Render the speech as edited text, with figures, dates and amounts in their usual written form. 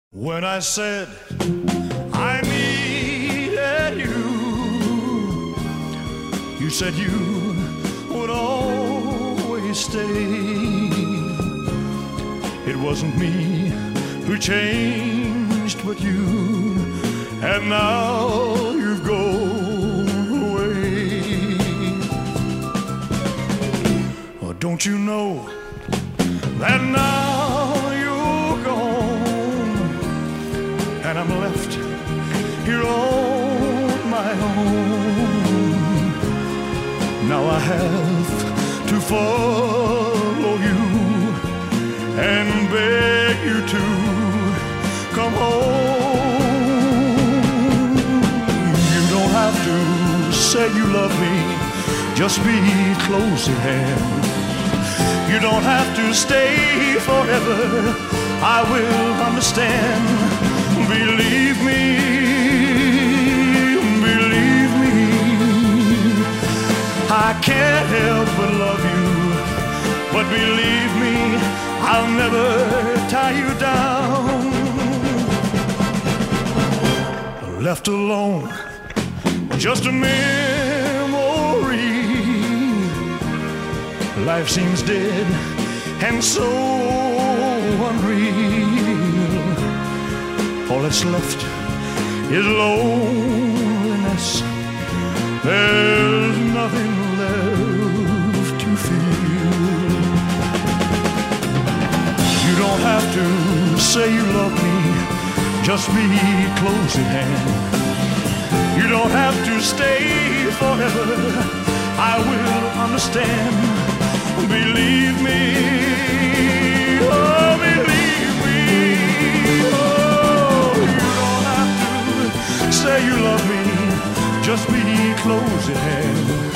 When I said I needed you, you said you would always stay. It wasn't me who changed but you, and now you've gone away. Oh, don't you know that now you're gone and I'm left here on my own? Now I have to follow you and beg you to come home. You don't have to say you love me, just be close at hand. You don't have to stay forever, I will understand. Believe me, I can't help but love you. But believe me, I'll never tie you down. Left alone, just a memory. Life seems dead and so unreal. All that's left is loneliness. There's nothing left to feel. You don't have to say you love me, just be close at hand. You don't have to stay forever, I will understand. Believe me, oh believe me, oh you don't have to say you love me, just be close at hand.